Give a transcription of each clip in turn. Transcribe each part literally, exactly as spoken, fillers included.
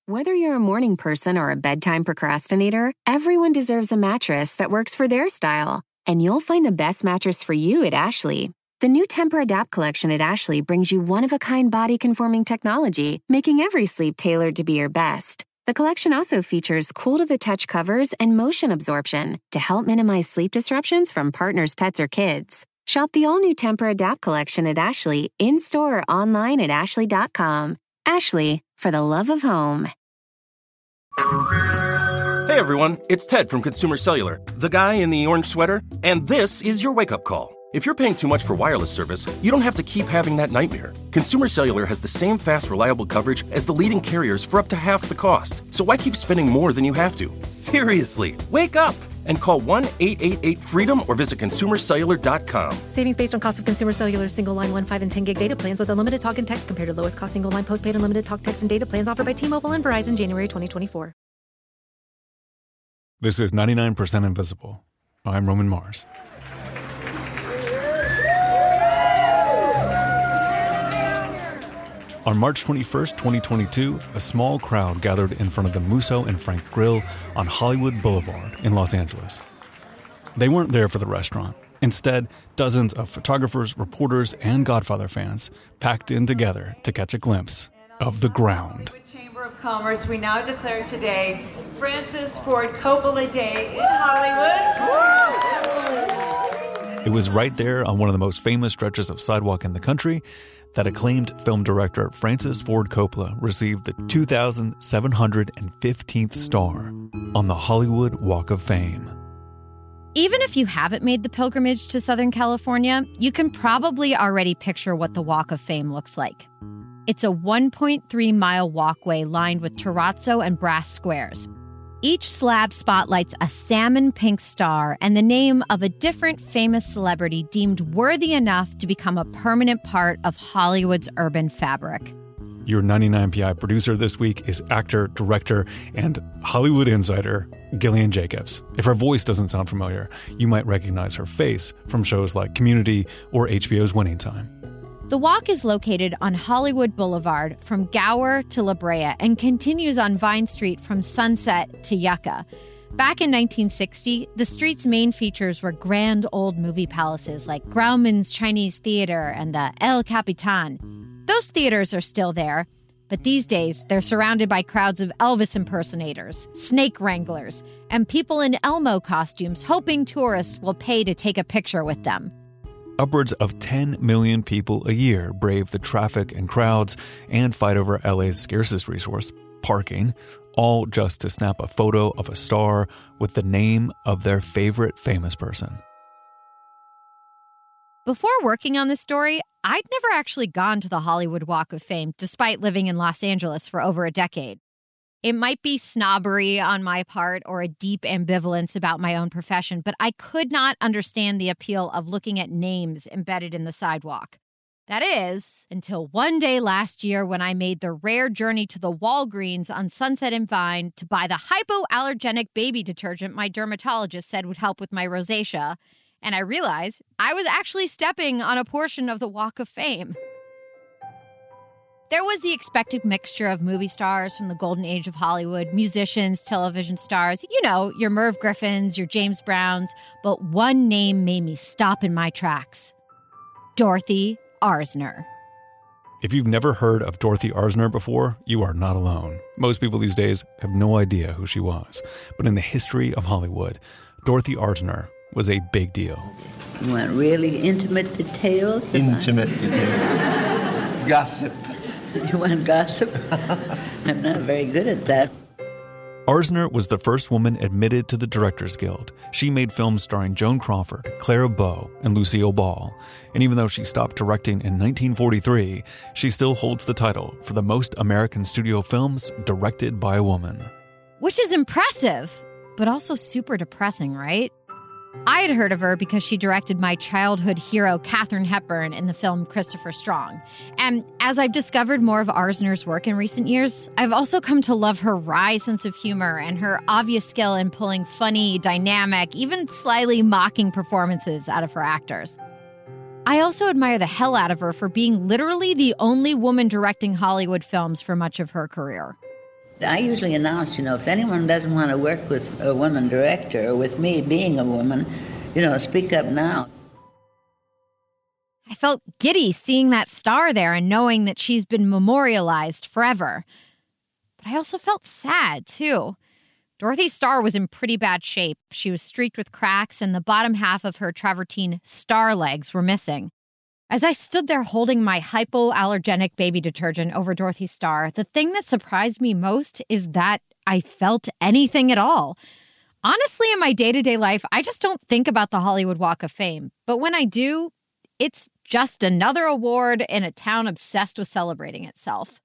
Whether you're a morning person or a bedtime procrastinator, everyone deserves a mattress that works for their style. And you'll find the best mattress for you at Ashley. The new Tempur-Adapt collection at Ashley brings you one-of-a-kind body-conforming technology, making every sleep tailored to be your best. The collection also features cool-to-the-touch covers and motion absorption to help minimize sleep disruptions from partners, pets, or kids. Shop the all-new Tempur-Adapt collection at Ashley, in-store or online at ashley dot com. Ashley, for the love of home. Hey everyone, it's Ted from Consumer Cellular, the guy in the orange sweater, and this is your wake-up call. If you're paying too much for wireless service, you don't have to keep having that nightmare. Consumer Cellular has the same fast, reliable coverage as the leading carriers for up to half the cost. So why keep spending more than you have to? Seriously, wake up and call one eight eight eight freedom or visit consumer cellular dot com. Savings based on cost of Consumer Cellular single line one, five, and ten gig data plans with unlimited talk and text compared to lowest cost single line postpaid unlimited talk, text, and data plans offered by T-Mobile and Verizon January twenty twenty-four. This is ninety-nine percent Invisible. I'm Roman Mars. On March twenty-first, twenty twenty-two, a small crowd gathered in front of the Musso and Frank Grill on Hollywood Boulevard in Los Angeles. They weren't there for the restaurant. Instead, dozens of photographers, reporters, and Godfather fans packed in together to catch a glimpse of the ground. Chamber of Commerce, we now declare today Francis Ford Coppola Day in Hollywood. It was right there on one of the most famous stretches of sidewalk in the country that acclaimed film director Francis Ford Coppola received the two thousand seven hundred fifteenth star on the Hollywood Walk of Fame. Even if you haven't made the pilgrimage to Southern California, you can probably already picture what the Walk of Fame looks like. It's a one point three mile walkway lined with terrazzo and brass squares. Each slab spotlights a salmon pink star and the name of a different famous celebrity deemed worthy enough to become a permanent part of Hollywood's urban fabric. Your ninety-nine P I producer this week is actor, director, and Hollywood insider Gillian Jacobs. If her voice doesn't sound familiar, you might recognize her face from shows like Community or H B O's Winning Time. The walk is located on Hollywood Boulevard from Gower to La Brea and continues on Vine Street from Sunset to Yucca. Back in nineteen sixty, the street's main features were grand old movie palaces like Grauman's Chinese Theater and the El Capitan. Those theaters are still there, but these days they're surrounded by crowds of Elvis impersonators, snake wranglers, and people in Elmo costumes hoping tourists will pay to take a picture with them. Upwards of ten million people a year brave the traffic and crowds and fight over L A's scarcest resource, parking, all just to snap a photo of a star with the name of their favorite famous person. Before working on this story, I'd never actually gone to the Hollywood Walk of Fame, despite living in Los Angeles for over a decade. It might be snobbery on my part or a deep ambivalence about my own profession, but I could not understand the appeal of looking at names embedded in the sidewalk. That is, until one day last year when I made the rare journey to the Walgreens on Sunset and Vine to buy the hypoallergenic baby detergent my dermatologist said would help with my rosacea, and I realized I was actually stepping on a portion of the Walk of Fame. There was the expected mixture of movie stars from the golden age of Hollywood, musicians, television stars, you know, your Merv Griffins, your James Browns, but one name made me stop in my tracks. Dorothy Arzner. If you've never heard of Dorothy Arzner before, you are not alone. Most people these days have no idea who she was. But in the history of Hollywood, Dorothy Arzner was a big deal. You want really intimate details? Intimate details. Gossip. You want gossip? I'm not very good at that. Arzner was the first woman admitted to the Directors Guild. She made films starring Joan Crawford, Clara Bow, and Lucille Ball. And even though she stopped directing in nineteen forty-three, she still holds the title for the most American studio films directed by a woman. Which is impressive, but also super depressing, right? I had heard of her because she directed my childhood hero, Katharine Hepburn, in the film Christopher Strong. And as I've discovered more of Arzner's work in recent years, I've also come to love her wry sense of humor and her obvious skill in pulling funny, dynamic, even slightly mocking performances out of her actors. I also admire the hell out of her for being literally the only woman directing Hollywood films for much of her career. I usually announce, you know, if anyone doesn't want to work with a woman director or with me being a woman, you know, speak up now. I felt giddy seeing that star there and knowing that she's been memorialized forever. But I also felt sad, too. Dorothy Starr was in pretty bad shape. She was streaked with cracks, and the bottom half of her travertine star legs were missing. As I stood there holding my hypoallergenic baby detergent over Dorothy Starr, the thing that surprised me most is that I felt anything at all. Honestly, in my day-to-day life, I just don't think about the Hollywood Walk of Fame. But when I do, it's just another award in a town obsessed with celebrating itself.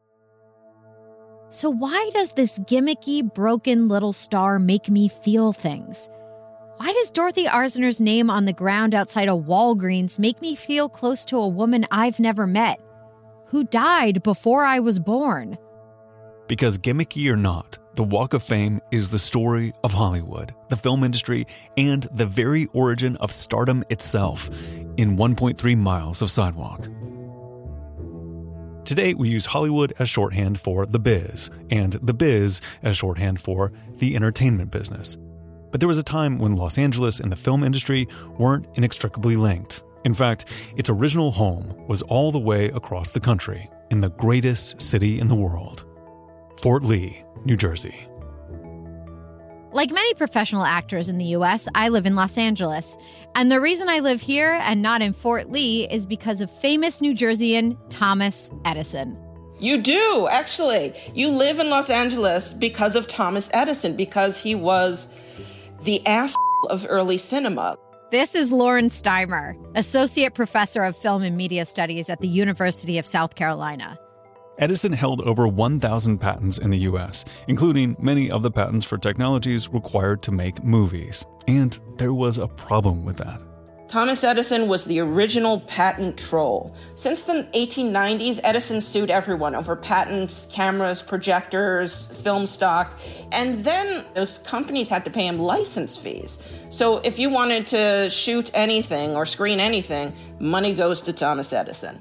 So why does this gimmicky, broken little star make me feel things? Why does Dorothy Arzner's name on the ground outside a Walgreens make me feel close to a woman I've never met, who died before I was born? Because gimmicky or not, the Walk of Fame is the story of Hollywood, the film industry, and the very origin of stardom itself in one point three miles of sidewalk. Today, we use Hollywood as shorthand for the biz, and the biz as shorthand for the entertainment business. But there was a time when Los Angeles and the film industry weren't inextricably linked. In fact, its original home was all the way across the country, in the greatest city in the world, Fort Lee, New Jersey. Like many professional actors in the U S, I live in Los Angeles. And the reason I live here and not in Fort Lee is because of famous New Jerseyan Thomas Edison. You do, actually. You live in Los Angeles because of Thomas Edison, because he was the ass of early cinema. This is Lauren Steimer, Associate Professor of Film and Media Studies at the University of South Carolina. Edison held over one thousand patents in the U S, including many of the patents for technologies required to make movies. And there was a problem with that. Thomas Edison was the original patent troll. Since the eighteen nineties, Edison sued everyone over patents, cameras, projectors, film stock, and then those companies had to pay him license fees. So if you wanted to shoot anything or screen anything, money goes to Thomas Edison.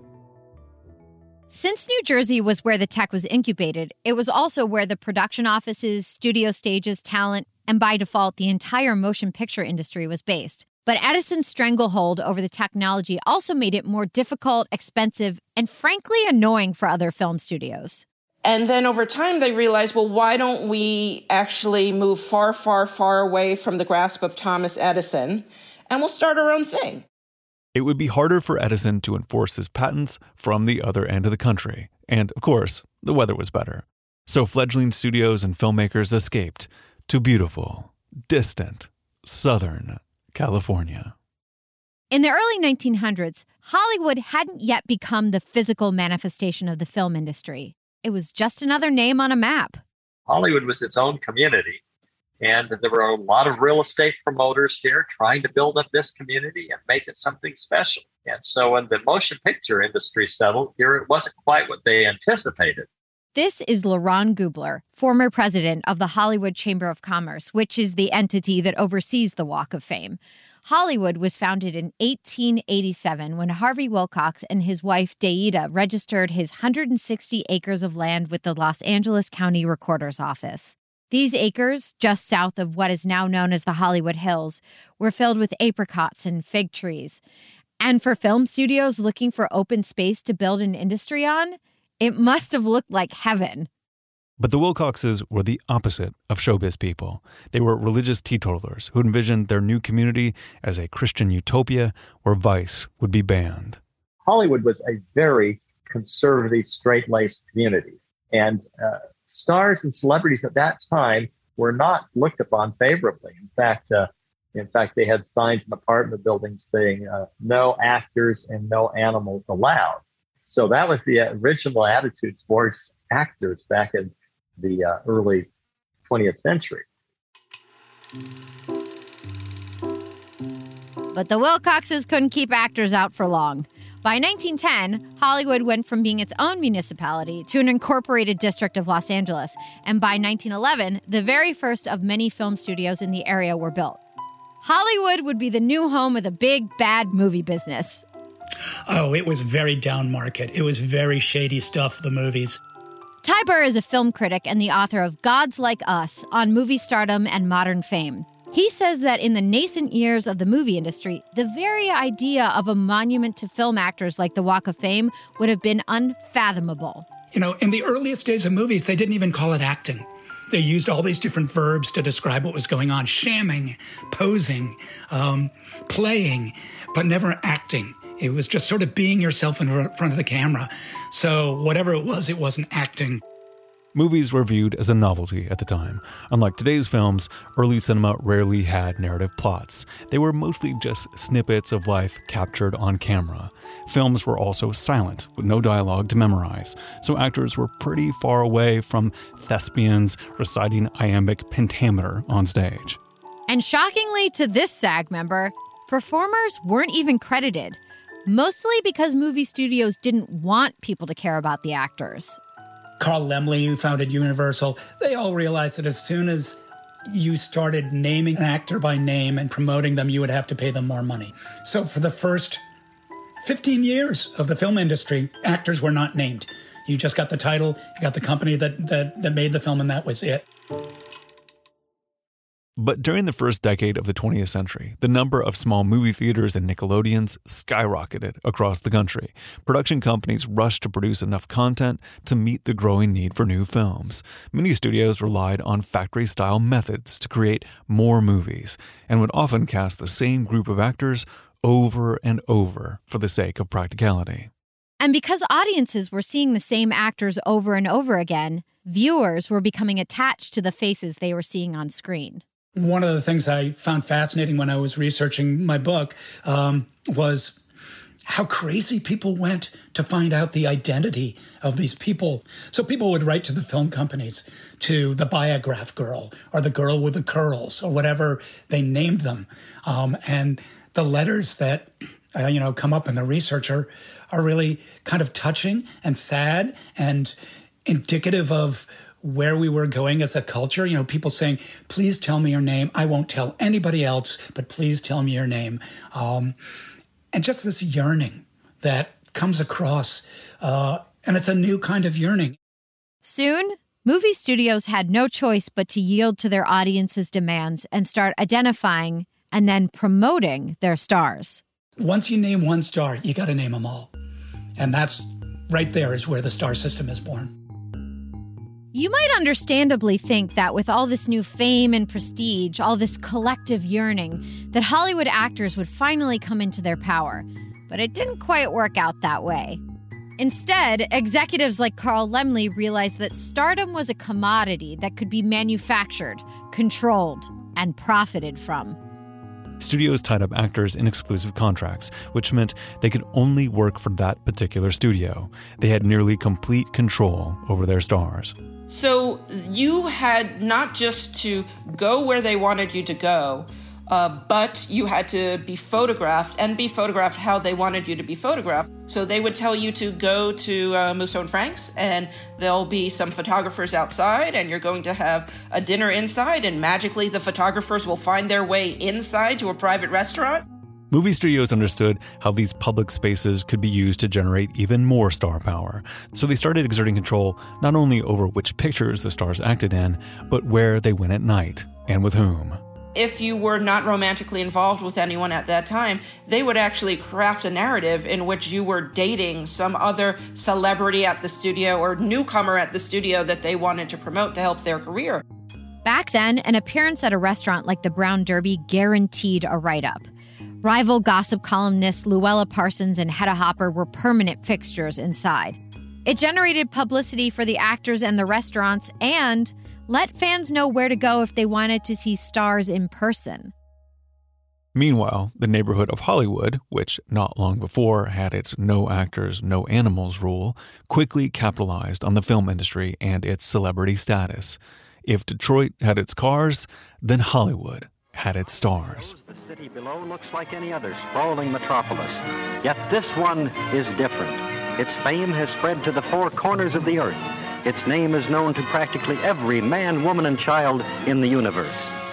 Since New Jersey was where the tech was incubated, it was also where the production offices, studio stages, talent, and by default, the entire motion picture industry was based. But Edison's stranglehold over the technology also made it more difficult, expensive, and frankly annoying for other film studios. And then over time, they realized, well, why don't we actually move far, far, far away from the grasp of Thomas Edison, and we'll start our own thing. It would be harder for Edison to enforce his patents from the other end of the country. And, of course, the weather was better. So fledgling studios and filmmakers escaped to beautiful, distant, southern California. In the early nineteen hundreds, Hollywood hadn't yet become the physical manifestation of the film industry. It was just another name on a map. Hollywood was its own community. And there were a lot of real estate promoters here trying to build up this community and make it something special. And so when the motion picture industry settled here, it wasn't quite what they anticipated. This is LaRon Gubler, former president of the Hollywood Chamber of Commerce, which is the entity that oversees the Walk of Fame. Hollywood was founded in eighteen eighty-seven when Harvey Wilcox and his wife Deida registered his one hundred sixty acres of land with the Los Angeles County Recorder's Office. These acres, just south of what is now known as the Hollywood Hills, were filled with apricots and fig trees. And for film studios looking for open space to build an industry on, it must have looked like heaven. But the Wilcoxes were the opposite of showbiz people. They were religious teetotalers who envisioned their new community as a Christian utopia where vice would be banned. Hollywood was a very conservative, straight-laced community. And uh, stars and celebrities at that time were not looked upon favorably. In fact, uh, in fact, they had signs in apartment buildings saying uh, no actors and no animals allowed. So that was the original attitude towards actors back in the uh, early twentieth century. But the Wilcoxes couldn't keep actors out for long. By nineteen ten, Hollywood went from being its own municipality to an incorporated district of Los Angeles. And by nineteen eleven, the very first of many film studios in the area were built. Hollywood would be the new home of the big, bad movie business. Oh, it was very down market. It was very shady stuff, the movies. Ty Burr is a film critic and the author of Gods Like Us on movie stardom and modern fame. He says that in the nascent years of the movie industry, the very idea of a monument to film actors like the Walk of Fame would have been unfathomable. You know, in the earliest days of movies, they didn't even call it acting. They used all these different verbs to describe what was going on: shamming, posing, um, playing, but never acting. It was just sort of being yourself in front of the camera. So whatever it was, it wasn't acting. Movies were viewed as a novelty at the time. Unlike today's films, early cinema rarely had narrative plots. They were mostly just snippets of life captured on camera. Films were also silent, with no dialogue to memorize, so actors were pretty far away from thespians reciting iambic pentameter on stage. And shockingly to this SAG member, performers weren't even credited, mostly because movie studios didn't want people to care about the actors. Carl Laemmle, who founded Universal, they all realized that as soon as you started naming an actor by name and promoting them, you would have to pay them more money. So for the first fifteen years of the film industry, actors were not named. You just got the title, you got the company that, that, that made the film, and that was it. But during the first decade of the twentieth century, the number of small movie theaters and Nickelodeons skyrocketed across the country. Production companies rushed to produce enough content to meet the growing need for new films. Many studios relied on factory-style methods to create more movies and would often cast the same group of actors over and over for the sake of practicality. And because audiences were seeing the same actors over and over again, viewers were becoming attached to the faces they were seeing on screen. One of the things I found fascinating when I was researching my book um, was how crazy people went to find out the identity of these people. So people would write to the film companies, to the Biograph girl or the girl with the curls or whatever they named them. Um, and the letters that, uh, you know, come up in the research are, are really kind of touching and sad and indicative of where we were going as a culture. You know, people saying, please tell me your name. I won't tell anybody else, but please tell me your name. Um, and just this yearning that comes across, uh, and it's a new kind of yearning. Soon, movie studios had no choice but to yield to their audience's demands and start identifying and then promoting their stars. Once you name one star, you got to name them all. And that's right there is where the star system is born. You might understandably think that with all this new fame and prestige, all this collective yearning, that Hollywood actors would finally come into their power. But it didn't quite work out that way. Instead, executives like Carl Laemmle realized that stardom was a commodity that could be manufactured, controlled, and profited from. Studios tied up actors in exclusive contracts, which meant they could only work for that particular studio. They had nearly complete control over their stars. So you had not just to go where they wanted you to go, uh, but you had to be photographed and be photographed how they wanted you to be photographed. So they would tell you to go to uh, Musso and Frank's, and there'll be some photographers outside, and you're going to have a dinner inside, and magically the photographers will find their way inside to a private restaurant. Movie studios understood how these public spaces could be used to generate even more star power, so they started exerting control not only over which pictures the stars acted in, but where they went at night and with whom. If you were not romantically involved with anyone at that time, they would actually craft a narrative in which you were dating some other celebrity at the studio or newcomer at the studio that they wanted to promote to help their career. Back then, an appearance at a restaurant like the Brown Derby guaranteed a write-up. Rival gossip columnists Luella Parsons and Hedda Hopper were permanent fixtures inside. It generated publicity for the actors and the restaurants and let fans know where to go if they wanted to see stars in person. Meanwhile, the neighborhood of Hollywood, which not long before had its no actors, no animals rule, quickly capitalized on the film industry and its celebrity status. If Detroit had its cars, then Hollywood had its stars. The city below looks like any other sprawling metropolis, yet this one is different. Its fame has spread to the four corners of the earth. Its name is known to practically every man, woman, and child in the universe.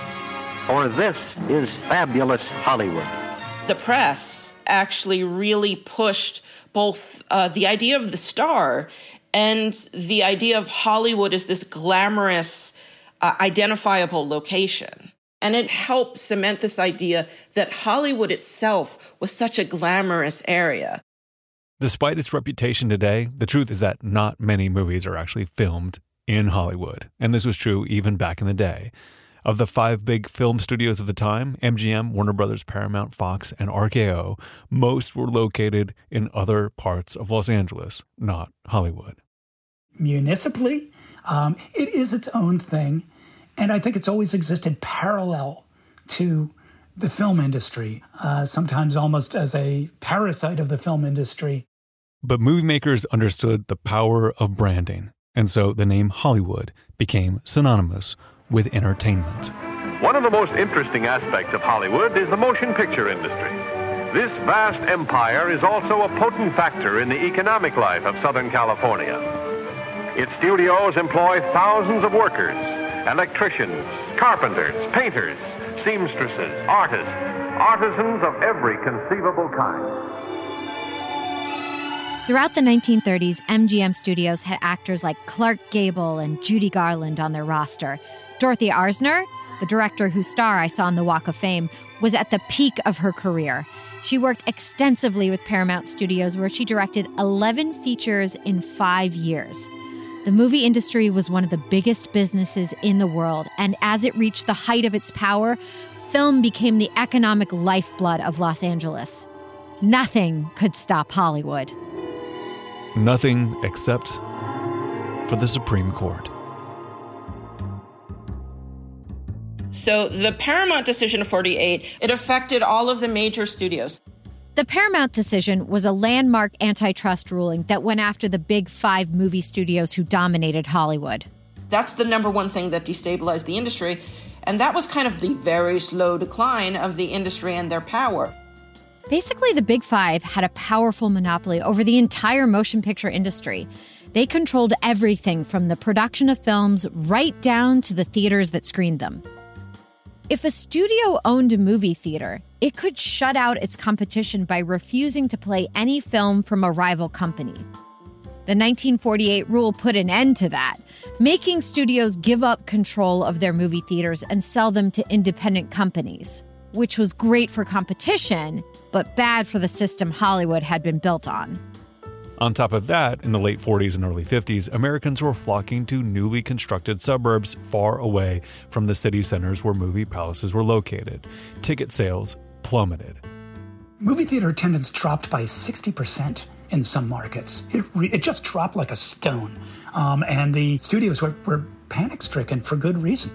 For this is fabulous Hollywood. The press actually really pushed both uh, the idea of the star And the idea of Hollywood as this glamorous, uh, identifiable location. And it helped cement this idea that Hollywood itself was such a glamorous area. Despite its reputation today, the truth is that not many movies are actually filmed in Hollywood. And this was true even back in the day. Of the five big film studios of the time, M G M, Warner Brothers, Paramount, Fox, and R K O, most were located in other parts of Los Angeles, not Hollywood. Municipally, um, it is its own thing. And I think it's always existed parallel to the film industry, uh, sometimes almost as a parasite of the film industry. But movie makers understood the power of branding, and so the name Hollywood became synonymous with entertainment. One of the most interesting aspects of Hollywood is the motion picture industry. This vast empire is also a potent factor in the economic life of Southern California. Its studios employ thousands of workers, electricians, carpenters, painters, seamstresses, artists, artisans of every conceivable kind. Throughout the nineteen thirties, M G M Studios had actors like Clark Gable and Judy Garland on their roster. Dorothy Arzner, the director whose star I saw on the Walk of Fame, was at the peak of her career. She worked extensively with Paramount Studios, where she directed eleven features in five years. The movie industry was one of the biggest businesses in the world, and as it reached the height of its power, film became the economic lifeblood of Los Angeles. Nothing could stop Hollywood. Nothing except for the Supreme Court. So the Paramount decision of forty-eight, it affected all of the major studios. The Paramount decision was a landmark antitrust ruling that went after the big five movie studios who dominated Hollywood. That's the number one thing that destabilized the industry, and that was kind of the very slow decline of the industry and their power. Basically, the Big Five had a powerful monopoly over the entire motion picture industry. They controlled everything from the production of films right down to the theaters that screened them. If a studio owned a movie theater, it could shut out its competition by refusing to play any film from a rival company. The nineteen forty-eight rule put an end to that, making studios give up control of their movie theaters and sell them to independent companies, which was great for competition, but bad for the system Hollywood had been built on. On top of that, in the late forties and early fifties, Americans were flocking to newly constructed suburbs far away from the city centers where movie palaces were located. Ticket sales plummeted. Movie theater attendance dropped by sixty percent in some markets. It, re- it just dropped like a stone. Um, and the studios were, were panic-stricken for good reason.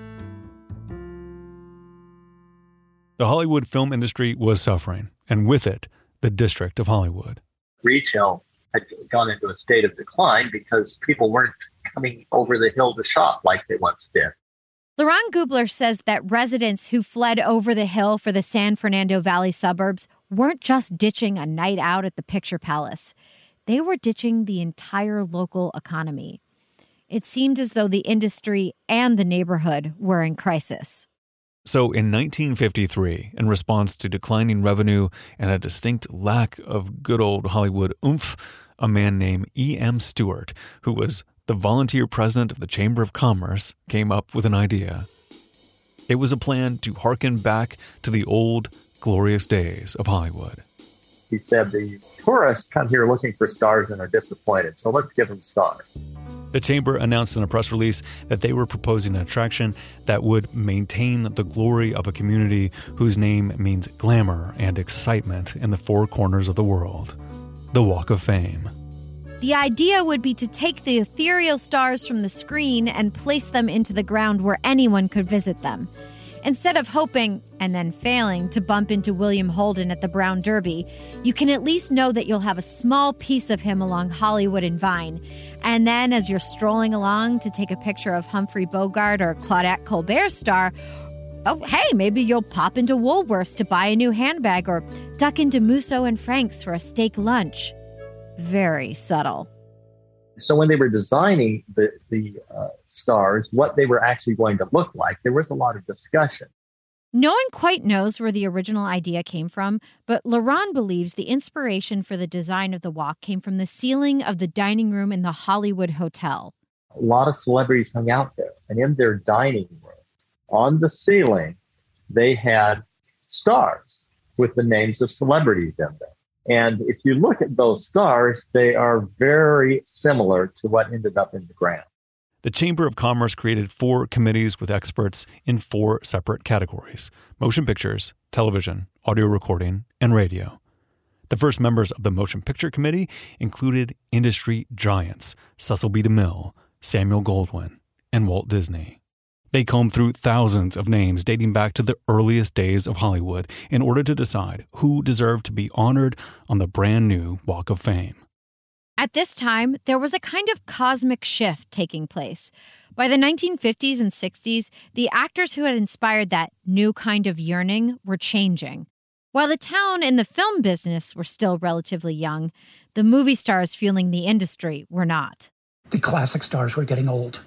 The Hollywood film industry was suffering, and with it, the District of Hollywood. Retail had gone into a state of decline because people weren't coming over the hill to shop like they once did. Laurent Gubler says that residents who fled over the hill for the San Fernando Valley suburbs weren't just ditching a night out at the Picture Palace. They were ditching the entire local economy. It seemed as though the industry and the neighborhood were in crisis. So in nineteen fifty-three, in response to declining revenue and a distinct lack of good old Hollywood oomph, a man named E M Stewart, who was the volunteer president of the Chamber of Commerce, came up with an idea. It was a plan to hearken back to the old, glorious days of Hollywood. He said, the tourists come here looking for stars and are disappointed, so let's give them stars. The Chamber announced in a press release that they were proposing an attraction that would maintain the glory of a community whose name means glamour and excitement in the four corners of the world, the Walk of Fame. The idea would be to take the ethereal stars from the screen and place them into the ground where anyone could visit them. Instead of hoping, and then failing, to bump into William Holden at the Brown Derby, you can at least know that you'll have a small piece of him along Hollywood and Vine. And then as you're strolling along to take a picture of Humphrey Bogart or Claudette Colbert's star, oh, hey, maybe you'll pop into Woolworths to buy a new handbag or duck into Musso and Frank's for a steak lunch. Very subtle. So when they were designing the, the uh, stars, what they were actually going to look like, there was a lot of discussion. No one quite knows where the original idea came from, but Laron believes the inspiration for the design of the walk came from the ceiling of the dining room in the Hollywood Hotel. A lot of celebrities hung out there, and in their dining room, on the ceiling, they had stars with the names of celebrities in them. And if you look at those stars, they are very similar to what ended up in the ground. The Chamber of Commerce created four committees with experts in four separate categories: motion pictures, television, audio recording, and radio. The first members of the Motion Picture Committee included industry giants Cecil B. DeMille, Samuel Goldwyn, and Walt Disney. They combed through thousands of names dating back to the earliest days of Hollywood in order to decide who deserved to be honored on the brand new Walk of Fame. At this time, there was a kind of cosmic shift taking place. By the nineteen fifties and sixties, the actors who had inspired that new kind of yearning were changing. While the town and the film business were still relatively young, the movie stars fueling the industry were not. The classic stars were getting old.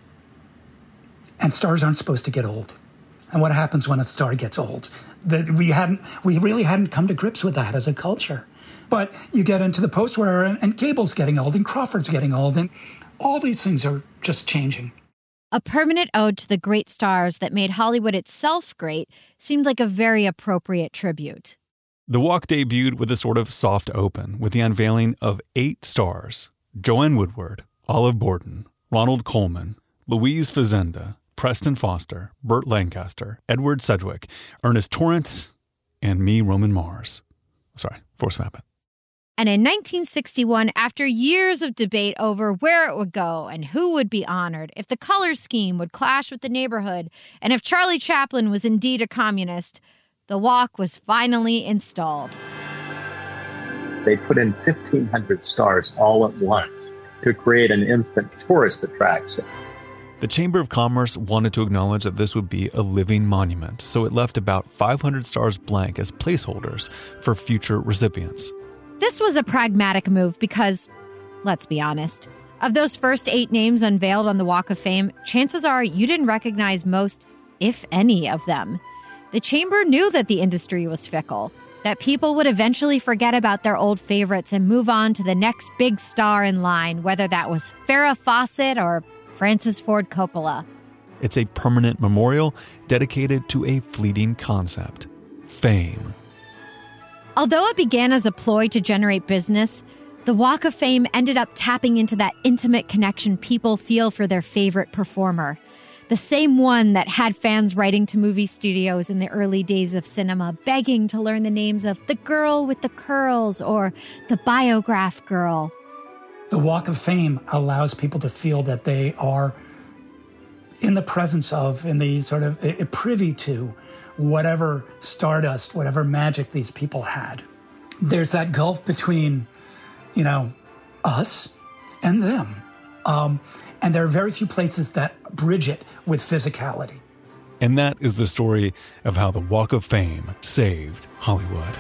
And stars aren't supposed to get old. And what happens when a star gets old? That we hadn't, we really hadn't come to grips with that as a culture. But you get into the post-war era, and, and Gable's getting old, and Crawford's getting old, and all these things are just changing. A permanent ode to the great stars that made Hollywood itself great seemed like a very appropriate tribute. The walk debuted with a sort of soft open, with the unveiling of eight stars: Joanne Woodward, Olive Borden, Ronald Colman, Louise Fazenda, Preston Foster, Burt Lancaster, Edward Sedgwick, Ernest Torrance, and me, Roman Mars. Sorry, Forrest Fappan. And in nineteen sixty-one, after years of debate over where it would go and who would be honored, if the color scheme would clash with the neighborhood, and if Charlie Chaplin was indeed a communist, the walk was finally installed. They put in fifteen hundred stars all at once to create an instant tourist attraction. The Chamber of Commerce wanted to acknowledge that this would be a living monument, so it left about five hundred stars blank as placeholders for future recipients. This was a pragmatic move because, let's be honest, of those first eight names unveiled on the Walk of Fame, chances are you didn't recognize most, if any, of them. The Chamber knew that the industry was fickle, that people would eventually forget about their old favorites and move on to the next big star in line, whether that was Farrah Fawcett or Francis Ford Coppola. It's a permanent memorial dedicated to a fleeting concept: fame. Although it began as a ploy to generate business, the Walk of Fame ended up tapping into that intimate connection people feel for their favorite performer. The same one that had fans writing to movie studios in the early days of cinema, begging to learn the names of the girl with the curls or the Biograph girl. The Walk of Fame allows people to feel that they are in the presence of, in the sort of uh, privy to, whatever stardust, whatever magic these people had. There's that gulf between, you know, us and them. Um, and there are very few places that bridge it with physicality. And that is the story of how the Walk of Fame saved Hollywood.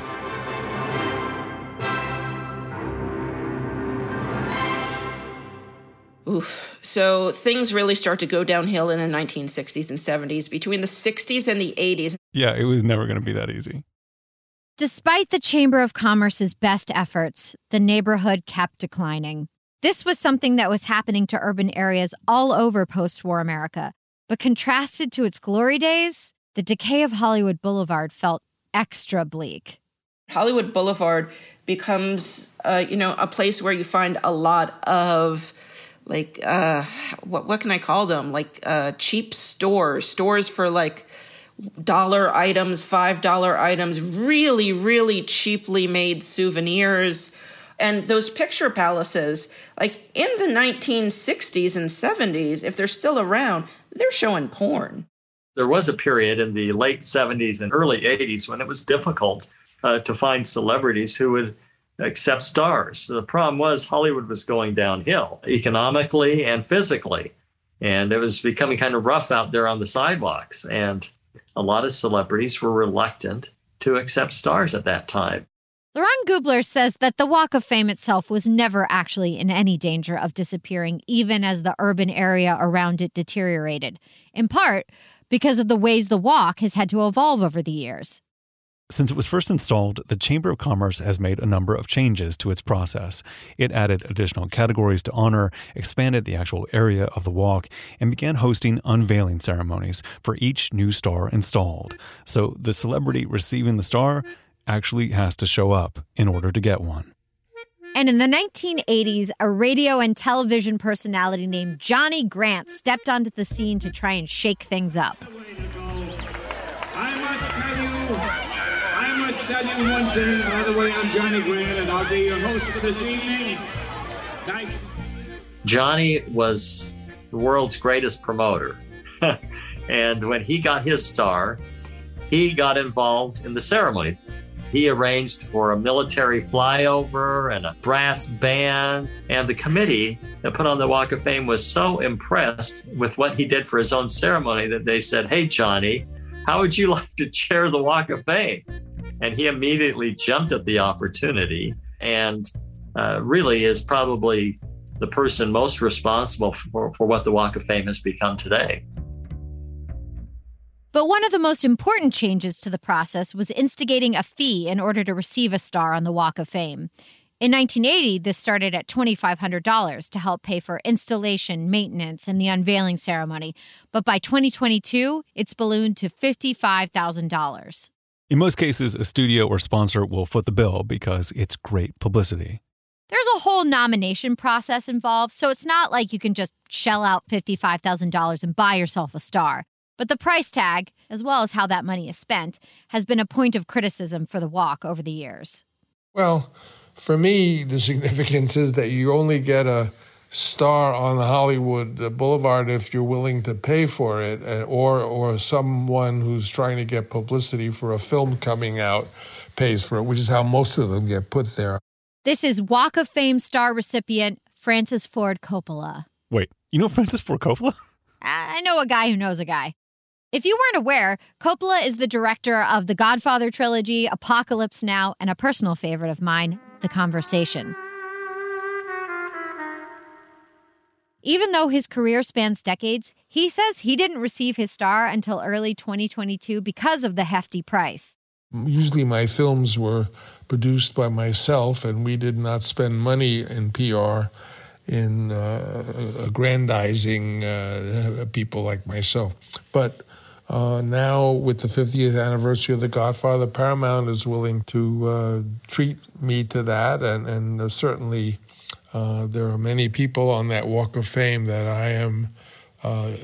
Oof. So things really start to go downhill in the nineteen sixties and seventies. Between the sixties and the eighties. Yeah, it was never going to be that easy. Despite the Chamber of Commerce's best efforts, the neighborhood kept declining. This was something that was happening to urban areas all over post-war America. But contrasted to its glory days, the decay of Hollywood Boulevard felt extra bleak. Hollywood Boulevard becomes, uh, you know, a place where you find a lot of, like, uh, what what can I call them? Like uh, cheap stores, stores for like dollar items, five dollar items, really, really cheaply made souvenirs. And those picture palaces, like in the nineteen sixties and seventies, if they're still around, they're showing porn. There was a period in the late seventies and early eighties when it was difficult uh, to find celebrities who would accept stars. So the problem was Hollywood was going downhill economically and physically. And it was becoming kind of rough out there on the sidewalks. And a lot of celebrities were reluctant to accept stars at that time. Laron Gubler says that the Walk of Fame itself was never actually in any danger of disappearing, even as the urban area around it deteriorated, in part because of the ways the walk has had to evolve over the years. Since it was first installed, the Chamber of Commerce has made a number of changes to its process. It added additional categories to honor, expanded the actual area of the walk, and began hosting unveiling ceremonies for each new star installed. So the celebrity receiving the star actually has to show up in order to get one. And in the nineteen eighties, a radio and television personality named Johnny Grant stepped onto the scene to try and shake things up. I must tell you, I must tell you one thing. By the way, I'm Johnny Grant, and I'll be your host for this evening. Nice. Johnny was the world's greatest promoter. And when he got his star, he got involved in the ceremony. He arranged for a military flyover and a brass band. And the committee that put on the Walk of Fame was so impressed with what he did for his own ceremony that they said, "Hey, Johnny, how would you like to chair the Walk of Fame?" And he immediately jumped at the opportunity and uh, really is probably the person most responsible for, for what the Walk of Fame has become today. But one of the most important changes to the process was instigating a fee in order to receive a star on the Walk of Fame. In nineteen eighty, this started at twenty-five hundred dollars to help pay for installation, maintenance, and the unveiling ceremony. But by twenty twenty-two, it's ballooned to fifty-five thousand dollars. In most cases, a studio or sponsor will foot the bill because it's great publicity. There's a whole nomination process involved, so it's not like you can just shell out fifty-five thousand dollars and buy yourself a star. But the price tag, as well as how that money is spent, has been a point of criticism for the walk over the years. Well, for me, the significance is that you only get a star on the Hollywood Boulevard if you're willing to pay for it, or or someone who's trying to get publicity for a film coming out pays for it, which is how most of them get put there. This is Walk of Fame star recipient Francis Ford Coppola. Wait, you know Francis Ford Coppola? I know a guy who knows a guy. If you weren't aware, Coppola is the director of the Godfather trilogy, Apocalypse Now, and a personal favorite of mine, The Conversation. Even though his career spans decades, he says he didn't receive his star until early twenty twenty-two because of the hefty price. Usually my films were produced by myself, and we did not spend money in P R in uh, aggrandizing uh, people like myself. But uh, now, with the fiftieth anniversary of The Godfather, Paramount is willing to uh, treat me to that, and, and uh, certainly uh, there are many people on that Walk of Fame that I am uh,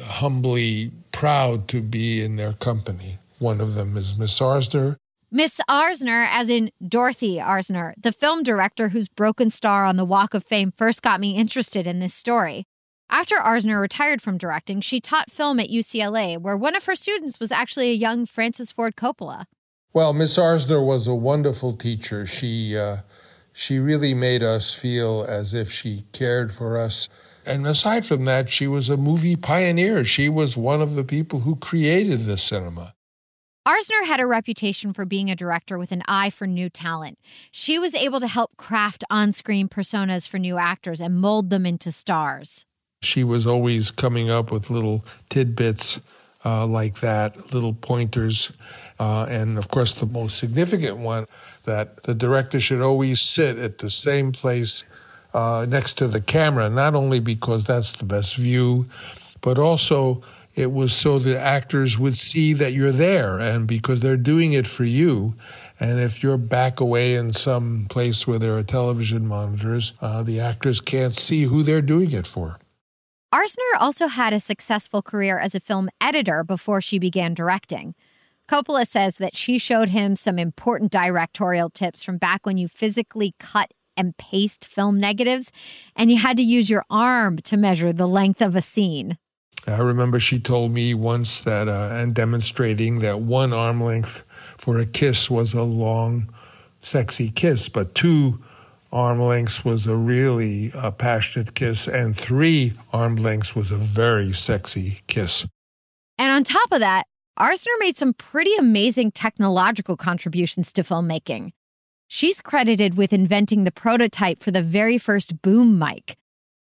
humbly proud to be in their company. One of them is Miss Arzner. Miss Arzner, as in Dorothy Arzner, the film director whose broken star on the Walk of Fame first got me interested in this story. After Arzner retired from directing, she taught film at U C L A, where one of her students was actually a young Francis Ford Coppola. Well, Miss Arzner was a wonderful teacher. She uh, she really made us feel as if she cared for us. And aside from that, she was a movie pioneer. She was one of the people who created the cinema. Arzner had a reputation for being a director with an eye for new talent. She was able to help craft on-screen personas for new actors and mold them into stars. She was always coming up with little tidbits uh, like that, little pointers. Uh, and, of course, the most significant one, that the director should always sit at the same place uh, next to the camera, not only because that's the best view, but also it was so the actors would see that you're there, and because they're doing it for you. And if you're back away in some place where there are television monitors, uh, the actors can't see who they're doing it for. Arzner also had a successful career as a film editor before she began directing. Coppola says that she showed him some important directorial tips from back when you physically cut and paste film negatives, and you had to use your arm to measure the length of a scene. I remember she told me once that, uh, and demonstrating that one arm length for a kiss was a long, sexy kiss, but two arm lengths was a really uh, passionate kiss, and three arm lengths was a very sexy kiss. And on top of that, Arzner made some pretty amazing technological contributions to filmmaking. She's credited with inventing the prototype for the very first boom mic.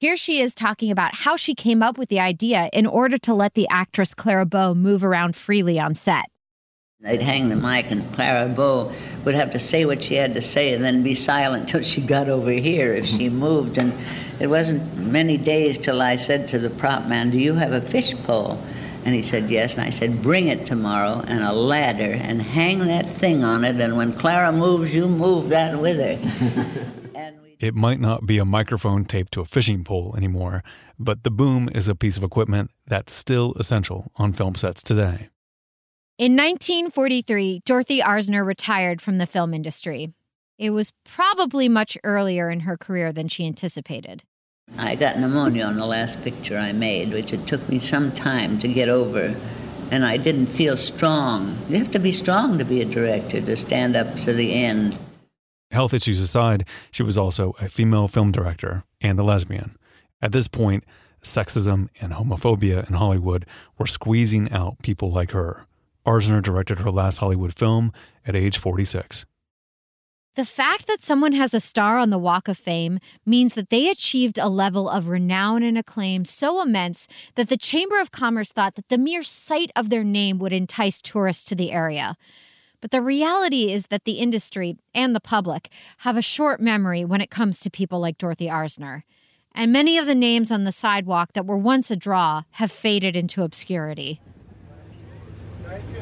Here she is talking about how she came up with the idea in order to let the actress Clara Bow move around freely on set. They'd hang the mic, and Clara Bow would have to say what she had to say and then be silent till she got over here if she moved. And it wasn't many days till I said to the prop man, "Do you have a fish pole?" And he said, "Yes." And I said, "Bring it tomorrow and a ladder and hang that thing on it, and when Clara moves, you move that with her." It might not be a microphone taped to a fishing pole anymore, but the boom is a piece of equipment that's still essential on film sets today. In nineteen forty-three, Dorothy Arzner retired from the film industry. It was probably much earlier in her career than she anticipated. I got pneumonia on the last picture I made, which it took me some time to get over, and I didn't feel strong. You have to be strong to be a director, to stand up to the end. Health issues aside, she was also a female film director and a lesbian. At this point, sexism and homophobia in Hollywood were squeezing out people like her. Arzner directed her last Hollywood film at age forty-six. The fact that someone has a star on the Walk of Fame means that they achieved a level of renown and acclaim so immense that the Chamber of Commerce thought that the mere sight of their name would entice tourists to the area. But the reality is that the industry and the public have a short memory when it comes to people like Dorothy Arzner. And many of the names on the sidewalk that were once a draw have faded into obscurity. Thank you.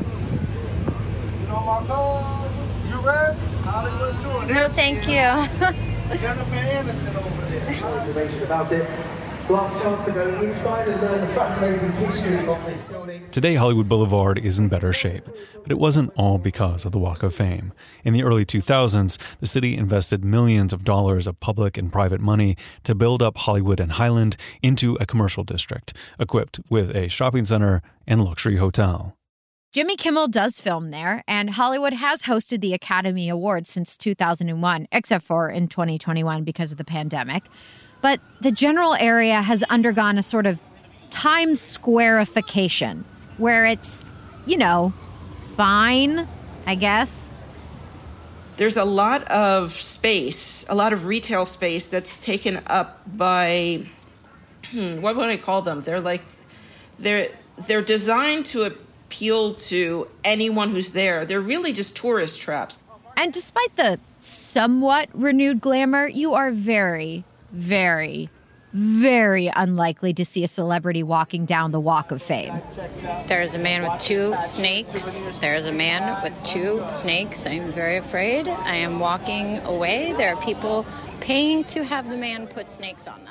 You know my cause? You ready? Hollywood tour. No, thank you. Jennifer Anderson over there. Information about it. Last chance to go inside and learn the fascinating history of this building. Today, Hollywood Boulevard is in better shape, but it wasn't all because of the Walk of Fame. In the early two thousands, the city invested millions of dollars of public and private money to build up Hollywood and Highland into a commercial district, equipped with a shopping center and luxury hotel. Jimmy Kimmel does film there, and Hollywood has hosted the Academy Awards since two thousand one, except for in twenty twenty-one because of the pandemic. But the general area has undergone a sort of Times Square-ification, where it's, you know, fine, I guess. There's a lot of space, a lot of retail space that's taken up by, hmm, what would I call them? They're like, they're they're designed to appeal to anyone who's there. They're really just tourist traps. And despite the somewhat renewed glamour, you are very, very, very unlikely to see a celebrity walking down the Walk of Fame. There's a man with two snakes. There's a man with two snakes. I'm very afraid. I am walking away. There are people paying to have the man put snakes on them.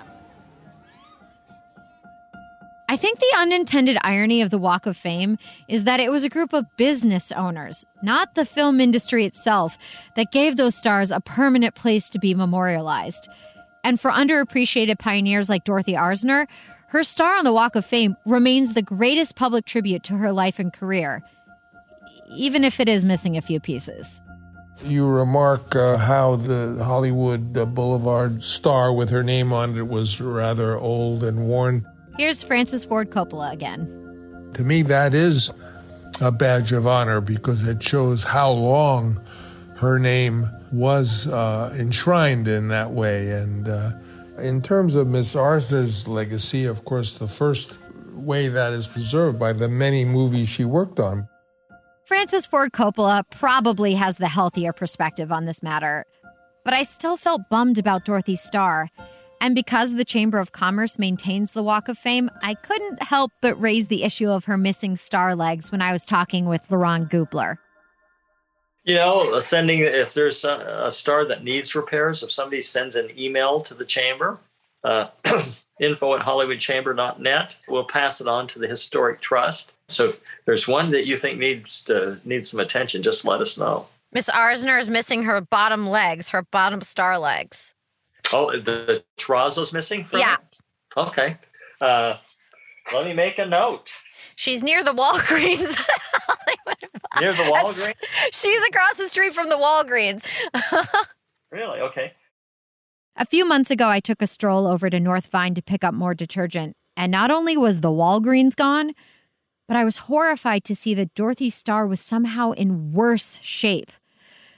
I think the unintended irony of the Walk of Fame is that it was a group of business owners, not the film industry itself, that gave those stars a permanent place to be memorialized. And for underappreciated pioneers like Dorothy Arzner, her star on the Walk of Fame remains the greatest public tribute to her life and career, even if it is missing a few pieces. You remark uh, how the Hollywood uh, Boulevard star with her name on it was rather old and worn. Here's Francis Ford Coppola again. To me, that is a badge of honor because it shows how long her name was uh, enshrined in that way. And uh, in terms of Miss Arzner's legacy, of course, the first way that is preserved by the many movies she worked on. Francis Ford Coppola probably has the healthier perspective on this matter, but I still felt bummed about Dorothy's star. And because the Chamber of Commerce maintains the Walk of Fame, I couldn't help but raise the issue of her missing star legs when I was talking with Laurent Gubler. You know, sending, if there's a, a star that needs repairs, if somebody sends an email to the chamber, uh, info at hollywood chamber dot net, we'll pass it on to the Historic Trust. So if there's one that you think needs to needs some attention, just let us know. Miss Arzner is missing her bottom legs, her bottom star legs. Oh, the, the terrazzo's missing? Yeah. Me? Okay. Uh, let me make a note. She's near the Walgreens. Near the Walgreens? She's across the street from the Walgreens. Really? Okay. A few months ago, I took a stroll over to North Vine to pick up more detergent. And not only was the Walgreens gone, but I was horrified to see that Dorothy's star was somehow in worse shape.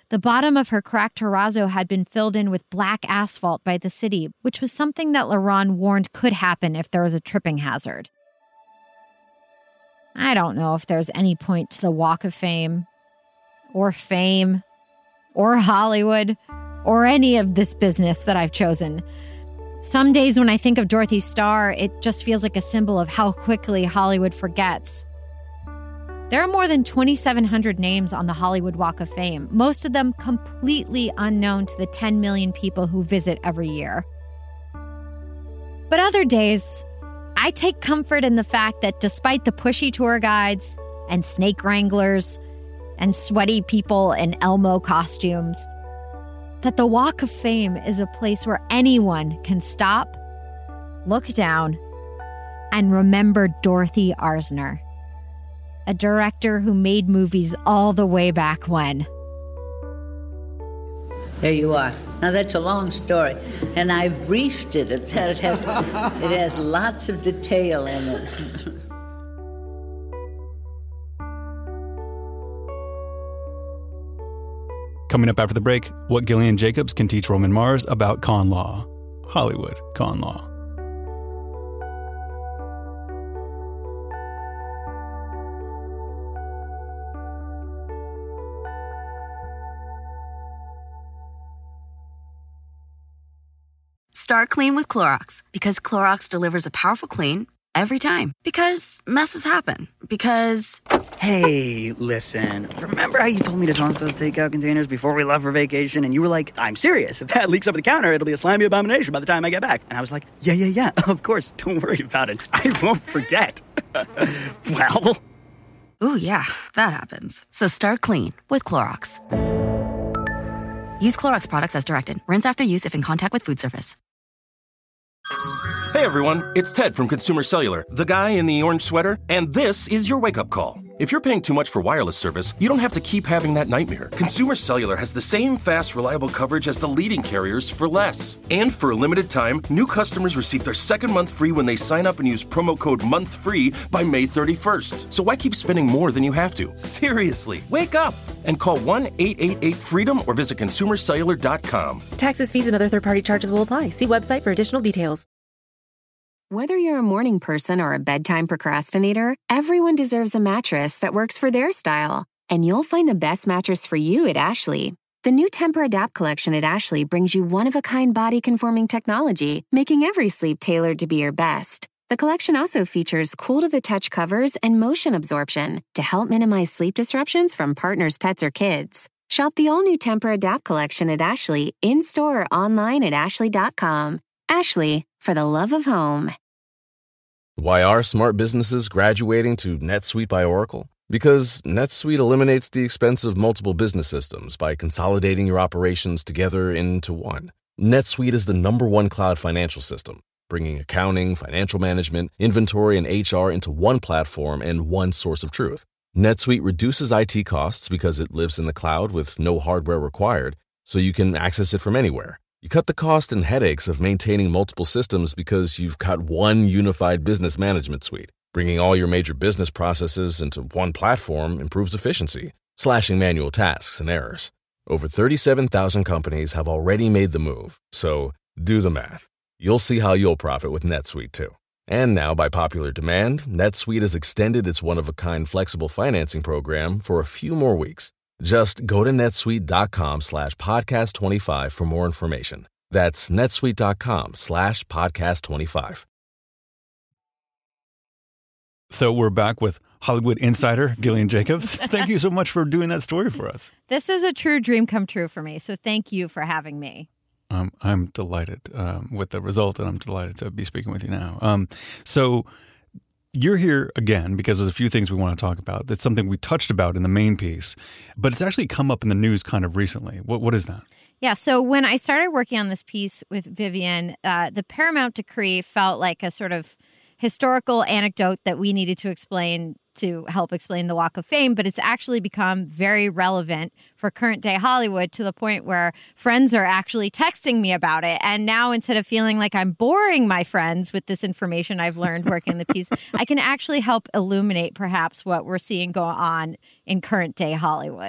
The bottom of her cracked terrazzo had been filled in with black asphalt by the city, which was something that LaRon warned could happen if there was a tripping hazard. I don't know if there's any point to the Walk of Fame, or fame, or Hollywood, or any of this business that I've chosen. Some days when I think of Dorothy Starr, it just feels like a symbol of how quickly Hollywood forgets. There are more than twenty-seven hundred names on the Hollywood Walk of Fame, most of them completely unknown to the ten million people who visit every year. But other days, I take comfort in the fact that despite the pushy tour guides and snake wranglers and sweaty people in Elmo costumes, that the Walk of Fame is a place where anyone can stop, look down, and remember Dorothy Arzner, a director who made movies all the way back when. There you are. Now that's a long story, and I've briefed it. It has, it has lots of detail in it. Coming up after the break, what Gillian Jacobs can teach Roman Mars about con law. Hollywood con law. Start clean with Clorox, because Clorox delivers a powerful clean every time. Because messes happen. Because... Hey, listen. Remember how you told me to toss those takeout containers before we left for vacation? And you were like, I'm serious. If that leaks over the counter, it'll be a slimy abomination by the time I get back. And I was like, yeah, yeah, yeah, of course. Don't worry about it. I won't forget. Well... Ooh, yeah, that happens. So start clean with Clorox. Use Clorox products as directed. Rinse after use if in contact with food surface. Hey everyone, it's Ted from Consumer Cellular, the guy in the orange sweater, and this is your wake-up call. If you're paying too much for wireless service, you don't have to keep having that nightmare. Consumer Cellular has the same fast, reliable coverage as the leading carriers for less. And for a limited time, new customers receive their second month free when they sign up and use promo code MONTHFREE by May thirty-first. So why keep spending more than you have to? Seriously, wake up and call one eight eight eight FREEDOM or visit consumer cellular dot com. Taxes, fees, and other third-party charges will apply. See website for additional details. Whether you're a morning person or a bedtime procrastinator, everyone deserves a mattress that works for their style. And you'll find the best mattress for you at Ashley. The new Tempur-Adapt collection at Ashley brings you one-of-a-kind body-conforming technology, making every sleep tailored to be your best. The collection also features cool-to-the-touch covers and motion absorption to help minimize sleep disruptions from partners, pets, or kids. Shop the all-new Tempur-Adapt collection at Ashley, in-store or online at ashley dot com. Ashley, for the love of home. Why are smart businesses graduating to NetSuite by Oracle? Because NetSuite eliminates the expense of multiple business systems by consolidating your operations together into one. NetSuite is the number one cloud financial system, bringing accounting, financial management, inventory, and H R into one platform and one source of truth. NetSuite reduces I T costs because it lives in the cloud with no hardware required, so you can access it from anywhere. You cut the cost and headaches of maintaining multiple systems because you've got one unified business management suite. Bringing all your major business processes into one platform improves efficiency, slashing manual tasks and errors. Over thirty-seven thousand companies have already made the move, so do the math. You'll see how you'll profit with NetSuite too. And now, by popular demand, NetSuite has extended its one-of-a-kind flexible financing program for a few more weeks. Just go to netsuite.com slash podcast 25 for more information. That's netsuite.com slash podcast 25. So we're back with Hollywood insider Gillian Jacobs. Thank you so much for doing that story for us. This is a true dream come true for me, so thank you for having me. Um, I'm delighted um, with the result, and I'm delighted to be speaking with you now. Um, so you're here again because there's a few things we want to talk about. That's something we touched about in the main piece, but it's actually come up in the news kind of recently. What What is that? Yeah, so when I started working on this piece with Vivian, uh, the Paramount decree felt like a sort of historical anecdote that we needed to explain to help explain the Walk of Fame, but it's actually become very relevant for current day Hollywood to the point where friends are actually texting me about it. And now instead of feeling like I'm boring my friends with this information I've learned working the piece, I can actually help illuminate perhaps what we're seeing go on in current day Hollywood.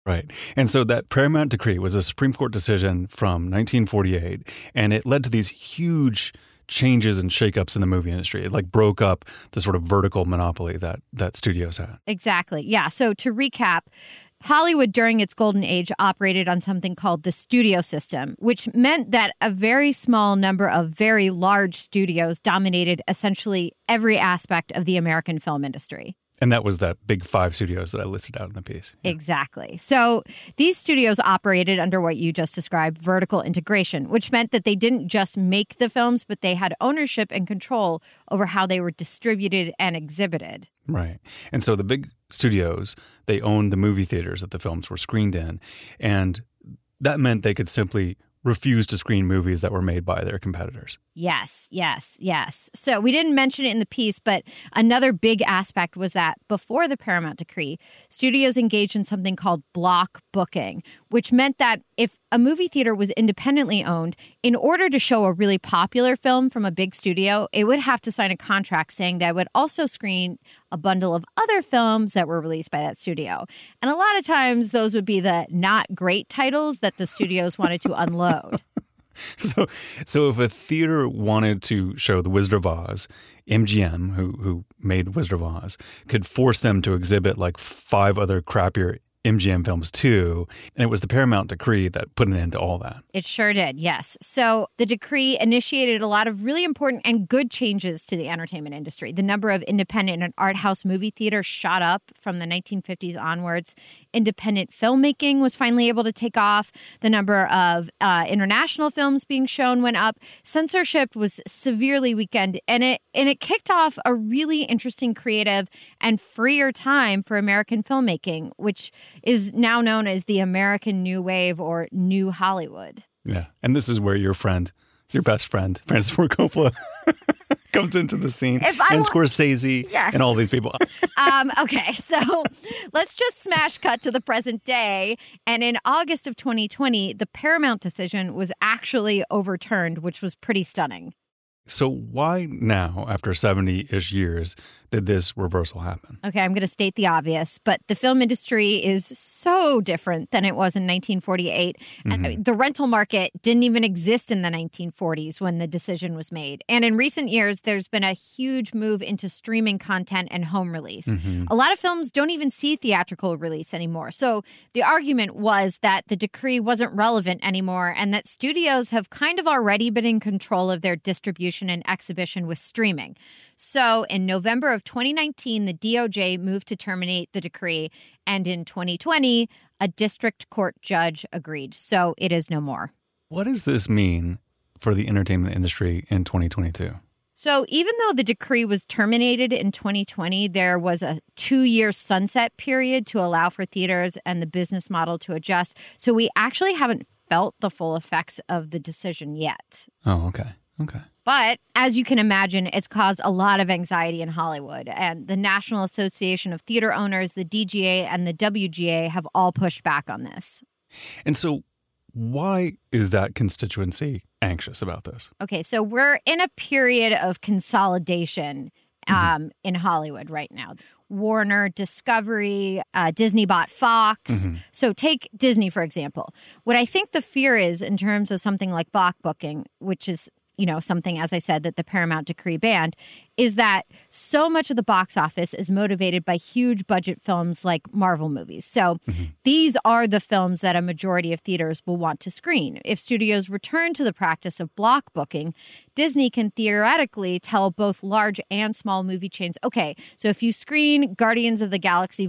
Right. And so that Paramount decree was a Supreme Court decision from nineteen forty-eight, and it led to these huge changes and shakeups in the movie industry. It like broke up the sort of vertical monopoly that that studios had. Exactly. Yeah. So to recap, Hollywood during its golden age operated on something called the studio system, which meant that a very small number of very large studios dominated essentially every aspect of the American film industry. And that was that big five studios that I listed out in the piece. Yeah. Exactly. So these studios operated under what you just described, vertical integration, which meant that they didn't just make the films, but they had ownership and control over how they were distributed and exhibited. Right. And so the big studios, they owned the movie theaters that the films were screened in. And that meant they could simply refuse to screen movies that were made by their competitors. Yes, yes, yes. So we didn't mention it in the piece, but another big aspect was that before the Paramount decree, studios engaged in something called block booking, which meant that if a movie theater was independently owned, in order to show a really popular film from a big studio, it would have to sign a contract saying that it would also screen a bundle of other films that were released by that studio. And a lot of times those would be the not great titles that the studios wanted to unload. So so if a theater wanted to show The Wizard of Oz, M G M, who who made Wizard of Oz, could force them to exhibit like five other crappier M G M films too. And it was the Paramount decree that put an end to all that. It sure did, yes. So the decree initiated a lot of really important and good changes to the entertainment industry. The number of independent and art house movie theaters shot up from the nineteen fifties onwards. Independent filmmaking was finally able to take off. The number of uh, international films being shown went up. Censorship was severely weakened, and it and it kicked off a really interesting, creative, and freer time for American filmmaking, which is now known as the American New Wave or New Hollywood. Yeah. And this is where your friend, your best friend, Francis Ford Coppola, comes into the scene. If I and wa- Scorsese Yes. and all these people. um, okay, so let's just smash cut to the present day. And in August of twenty twenty, the Paramount decision was actually overturned, which was pretty stunning. So why now, after seventy-ish years, did this reversal happen? Okay, I'm going to state the obvious, but the film industry is so different than it was in nineteen forty-eight. Mm-hmm. And I mean, the rental market didn't even exist in the nineteen forties when the decision was made. And in recent years, there's been a huge move into streaming content and home release. Mm-hmm. A lot of films don't even see theatrical release anymore. So the argument was that the decree wasn't relevant anymore and that studios have kind of already been in control of their distribution and exhibition with streaming. So in November of twenty nineteen, the D O J moved to terminate the decree. And in twenty twenty, a district court judge agreed. So it is no more. What does this mean for the entertainment industry in twenty twenty-two? So even though the decree was terminated in twenty twenty, there was a two-year sunset period to allow for theaters and the business model to adjust. So we actually haven't felt the full effects of the decision yet. Oh, okay. Okay. But as you can imagine, it's caused a lot of anxiety in Hollywood. And the National Association of Theater Owners, the D G A, and the W G A have all pushed back on this. And so why is that constituency anxious about this? Okay, so we're in a period of consolidation um, mm-hmm. in Hollywood right now. Warner, Discovery, uh, Disney bought Fox. Mm-hmm. So take Disney, for example. What I think the fear is in terms of something like block booking, which is, you know, something, as I said, that the Paramount decree banned, is that so much of the box office is motivated by huge budget films like Marvel movies. So mm-hmm. these are the films that a majority of theaters will want to screen. If studios return to the practice of block booking, Disney can theoretically tell both large and small movie chains, okay, so if you screen Guardians of the Galaxy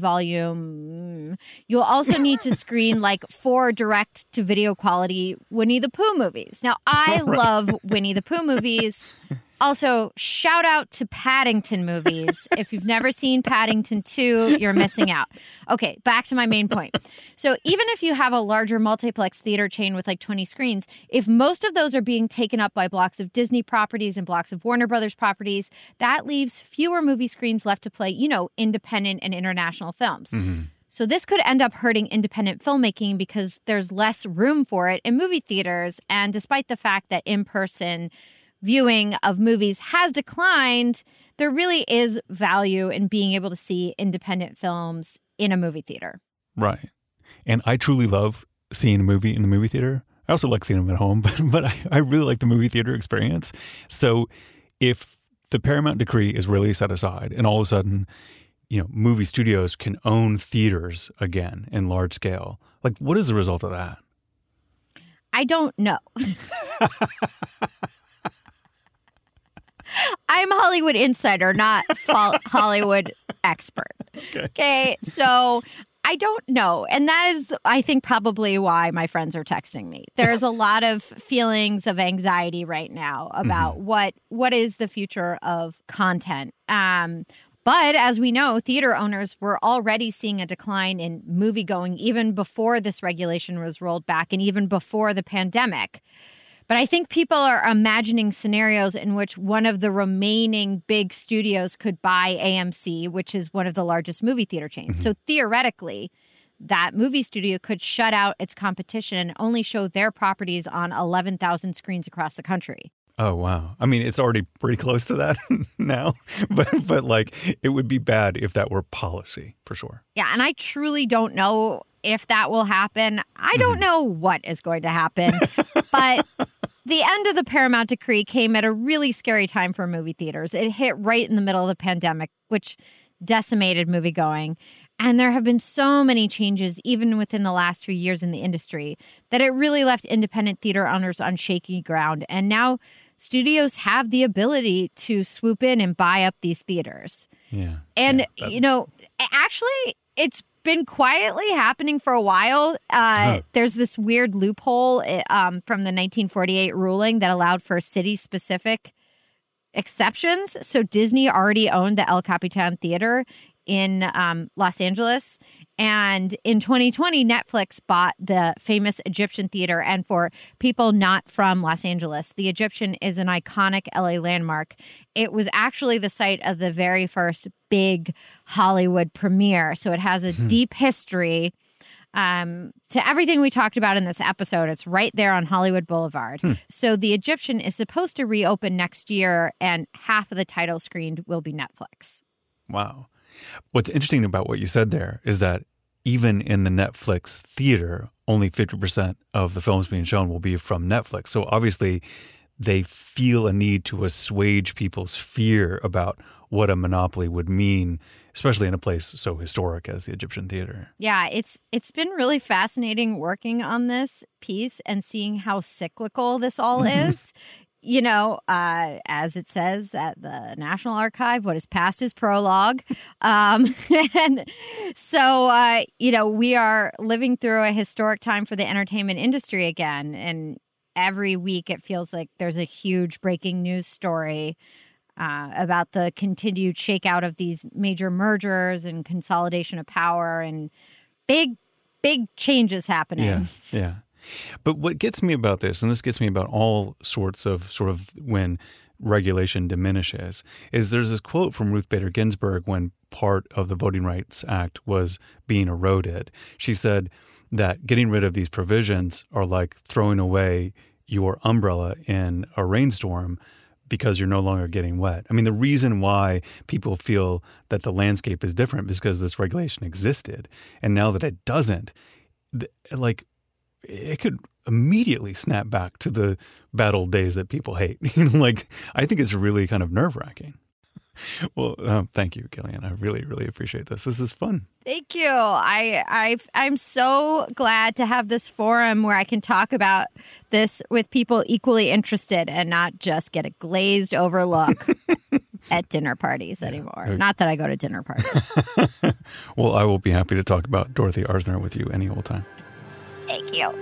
Volume, you'll also need to screen like four direct-to-video quality Winnie the Pooh movies. Now, I right. love Winnie the Pooh movies. Also, shout out to Paddington movies. If you've never seen Paddington two, you're missing out. Okay, back to my main point. So even if you have a larger multiplex theater chain with like twenty screens, if most of those are being taken up by blocks of Disney properties and blocks of Warner Brothers properties, that leaves fewer movie screens left to play, you know, independent and international films. Mm-hmm. So this could end up hurting independent filmmaking because there's less room for it in movie theaters. And despite the fact that in-person viewing of movies has declined, there really is value in being able to see independent films in a movie theater. Right. And I truly love seeing a movie in the movie theater. I also like seeing them at home, but, but I, I really like the movie theater experience. So if the Paramount decree is really set aside and all of a sudden, you know, movie studios can own theaters again in large scale, like what is the result of that? I don't know. I'm a Hollywood insider, not fo- Hollywood expert. Okay. okay, so I don't know. And that is, I think, probably why my friends are texting me. There's a lot of feelings of anxiety right now about mm-hmm. what what is the future of content. Um, but as we know, theater owners were already seeing a decline in moviegoing even before this regulation was rolled back and even before the pandemic. But I think people are imagining scenarios in which one of the remaining big studios could buy A M C, which is one of the largest movie theater chains. Mm-hmm. So theoretically, that movie studio could shut out its competition and only show their properties on eleven thousand screens across the country. Oh, wow. I mean, it's already pretty close to that now, but but like it would be bad if that were policy for sure. Yeah, and I truly don't know if that will happen. I don't mm-hmm. know what is going to happen, but the end of the Paramount decree came at a really scary time for movie theaters. It hit right in the middle of the pandemic, which decimated moviegoing. And there have been so many changes, even within the last few years in the industry, that it really left independent theater owners on shaky ground. And now studios have the ability to swoop in and buy up these theaters. Yeah. And, yeah, you know, actually, it's been quietly happening for a while. Uh, huh. There's this weird loophole um, from the nineteen forty-eight ruling that allowed for city-specific exceptions. So Disney already owned the El Capitan Theater in um, Los Angeles. And in twenty twenty, Netflix bought the famous Egyptian Theater. And for people not from Los Angeles, the Egyptian is an iconic L A landmark. It was actually the site of the very first big Hollywood premiere. So it has a hmm. deep history um, to everything we talked about in this episode. It's right there on Hollywood Boulevard. Hmm. So the Egyptian is supposed to reopen next year, and half of the title screened will be Netflix. Wow. What's interesting about what you said there is that even in the Netflix theater, only fifty percent of the films being shown will be from Netflix. So obviously they feel a need to assuage people's fear about what a monopoly would mean, especially in a place so historic as the Egyptian Theater. Yeah, it's it's been really fascinating working on this piece and seeing how cyclical this all is. You know, uh, as it says at the National Archive, what is past is prologue. Um, and so, uh, you know, we are living through a historic time for the entertainment industry again. And every week it feels like there's a huge breaking news story uh, about the continued shakeout of these major mergers and consolidation of power and big, big changes happening. Yeah, yeah. But what gets me about this, and this gets me about all sorts of sort of when regulation diminishes, is there's this quote from Ruth Bader Ginsburg when part of the Voting Rights Act was being eroded. She said that getting rid of these provisions are like throwing away your umbrella in a rainstorm because you're no longer getting wet. I mean, the reason why people feel that the landscape is different is because this regulation existed. And now that it doesn't, like, it could immediately snap back to the bad old days that people hate. Like, I think it's really kind of nerve-wracking. Well, uh, thank you, Gillian. I really, really appreciate this. This is fun. Thank you. I, I, I'm so glad to have this forum where I can talk about this with people equally interested and not just get a glazed over look at dinner parties anymore. Yeah. Not that I go to dinner parties. Well, I will be happy to talk about Dorothy Arzner with you any old time. Thank you.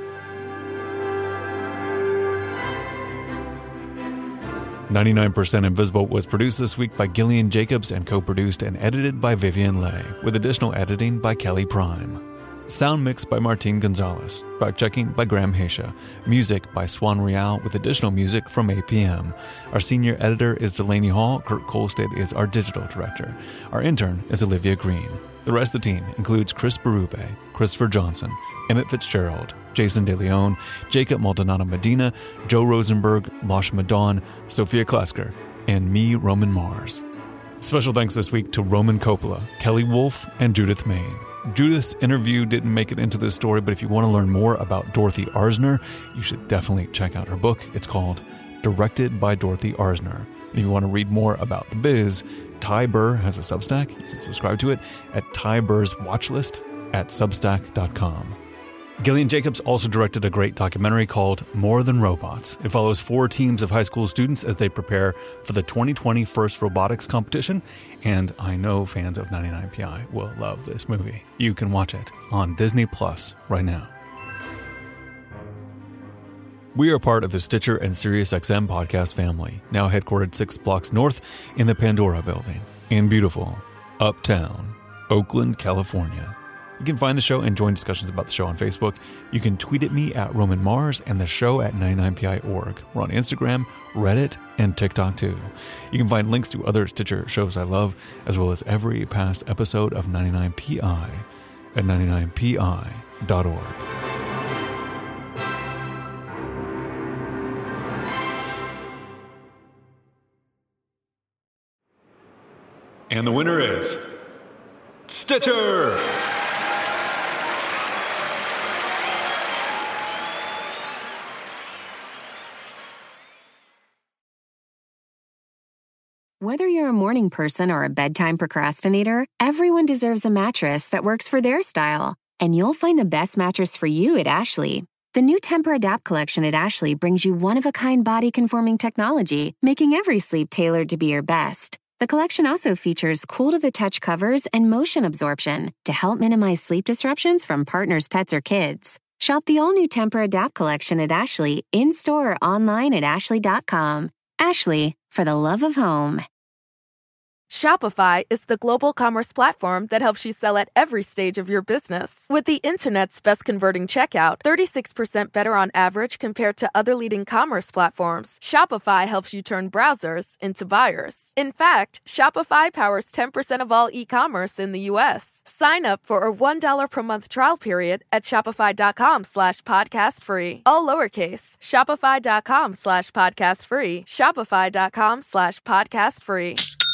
ninety-nine percent Invisible was produced this week by Gillian Jacobs and co-produced and edited by Vivian Leigh, with additional editing by Kelly Prime. Sound mixed by Martin Gonzalez. Fact-checking by Graham Haisha. Music by Swan Real, with additional music from A P M. Our senior editor is Delaney Hall. Kurt Kolstad is our digital director. Our intern is Olivia Green. The rest of the team includes Chris Berube, Christopher Johnson, Emmett Fitzgerald, Jason DeLeon, Jacob Maldonado Medina, Joe Rosenberg, Losh Madon, Sophia Klasker, and me, Roman Mars. Special thanks this week to Roman Coppola, Kelly Wolf, and Judith Main. Judith's interview didn't make it into this story, but if you want to learn more about Dorothy Arzner, you should definitely check out her book. It's called Directed by Dorothy Arzner. And if you want to read more about the biz, Ty Burr has a Substack. You can subscribe to it at Ty Burr's Watchlist at substack dot com. Gillian Jacobs also directed a great documentary called More Than Robots. It follows four teams of high school students as they prepare for the twenty twenty FIRST Robotics Competition, and I know fans of ninety-nine P I will love this movie. You can watch it on Disney Plus right now. We are part of the Stitcher and SiriusXM podcast family, now headquartered six blocks north in the Pandora Building in beautiful Uptown, Oakland, California. You can find the show and join discussions about the show on Facebook. You can tweet at me at Roman Mars and the show at ninety-nine P I dot org. We're on Instagram, Reddit, and TikTok too. You can find links to other Stitcher shows I love, as well as every past episode of ninety-nine P I at ninety-nine P I dot org. And the winner is Stitcher! Whether you're a morning person or a bedtime procrastinator, everyone deserves a mattress that works for their style. And you'll find the best mattress for you at Ashley. The new Tempur-Adapt collection at Ashley brings you one-of-a-kind body-conforming technology, making every sleep tailored to be your best. The collection also features cool-to-the-touch covers and motion absorption to help minimize sleep disruptions from partners, pets, or kids. Shop the all-new Tempur-Adapt collection at Ashley, in-store or online at ashley dot com. Ashley, for the love of home. Shopify is the global commerce platform that helps you sell at every stage of your business. With the internet's best converting checkout, thirty-six percent better on average compared to other leading commerce platforms, Shopify helps you turn browsers into buyers. In fact, Shopify powers ten percent of all e-commerce in the U S. Sign up for a one dollar per month trial period at shopify.com slash podcast free. All lowercase, shopify.com slash podcast free, shopify.com slash podcast free.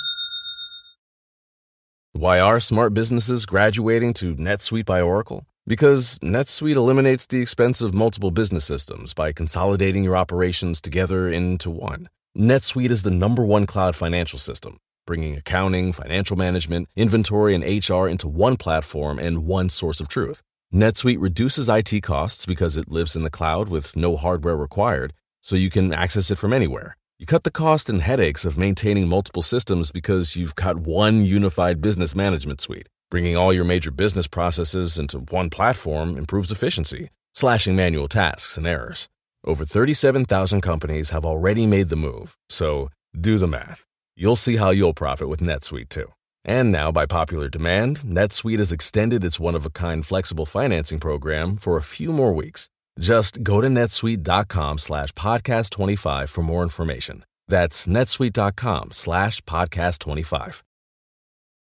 Why are smart businesses graduating to NetSuite by Oracle? Because NetSuite eliminates the expense of multiple business systems by consolidating your operations together into one. NetSuite is the number one cloud financial system, bringing accounting, financial management, inventory, and H R into one platform and one source of truth. NetSuite reduces I T costs because it lives in the cloud with no hardware required, so you can access it from anywhere. You cut the cost and headaches of maintaining multiple systems because you've got one unified business management suite. Bringing all your major business processes into one platform improves efficiency, slashing manual tasks and errors. Over thirty-seven thousand companies have already made the move, so do the math. You'll see how you'll profit with NetSuite too. And now, by popular demand, NetSuite has extended its one-of-a-kind flexible financing program for a few more weeks. Just go to netsuite.com slash podcast25 for more information. That's netsuite.com slash podcast25.